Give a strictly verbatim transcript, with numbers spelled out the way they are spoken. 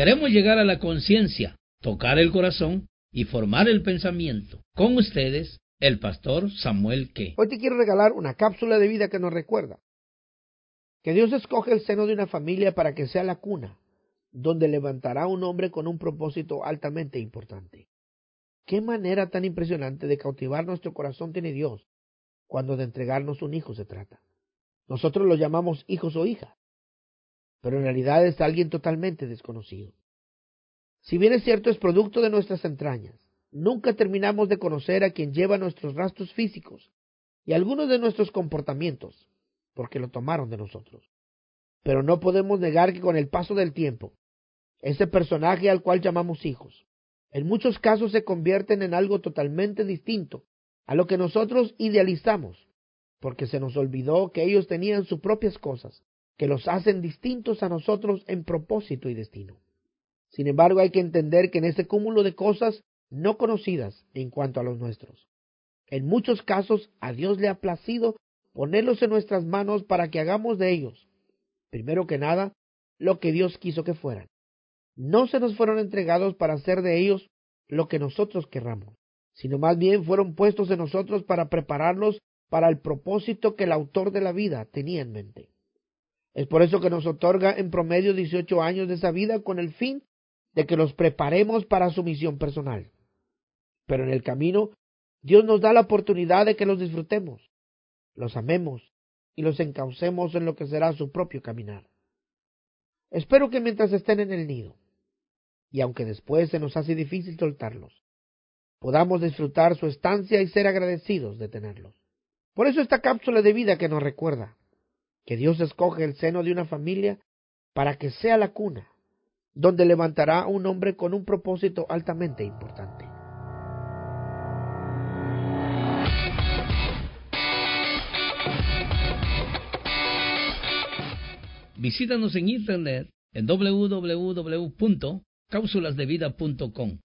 Queremos llegar a la conciencia, tocar el corazón y formar el pensamiento. Con ustedes, el pastor Samuel Ke. Hoy te quiero regalar una cápsula de vida que nos recuerda que Dios escoge el seno de una familia para que sea la cuna donde levantará un hombre con un propósito altamente importante. Qué manera tan impresionante de cautivar nuestro corazón tiene Dios cuando de entregarnos un hijo se trata. Nosotros lo llamamos hijos o hijas, pero en realidad es alguien totalmente desconocido. Si bien es cierto, es producto de nuestras entrañas, nunca terminamos de conocer a quien lleva nuestros rastros físicos y algunos de nuestros comportamientos, porque lo tomaron de nosotros. Pero no podemos negar que con el paso del tiempo, ese personaje al cual llamamos hijos, en muchos casos se convierten en algo totalmente distinto a lo que nosotros idealizamos, porque se nos olvidó que ellos tenían sus propias cosas, que los hacen distintos a nosotros en propósito y destino. Sin embargo, hay que entender que en ese cúmulo de cosas no conocidas en cuanto a los nuestros, en muchos casos a Dios le ha placido ponerlos en nuestras manos para que hagamos de ellos, primero que nada, lo que Dios quiso que fueran. No se nos fueron entregados para hacer de ellos lo que nosotros querramos, sino más bien fueron puestos en nosotros para prepararlos para el propósito que el autor de la vida tenía en mente. Es por eso que nos otorga en promedio dieciocho años de esa vida con el fin de que los preparemos para su misión personal. Pero en el camino, Dios nos da la oportunidad de que los disfrutemos, los amemos y los encaucemos en lo que será su propio caminar. Espero que mientras estén en el nido, y aunque después se nos hace difícil soltarlos, podamos disfrutar su estancia y ser agradecidos de tenerlos. Por eso esta cápsula de vida que nos recuerda que Dios escoge el seno de una familia para que sea la cuna donde levantará a un hombre con un propósito altamente importante. Visítanos en internet en doble u doble u doble u punto cápsulas de vida punto com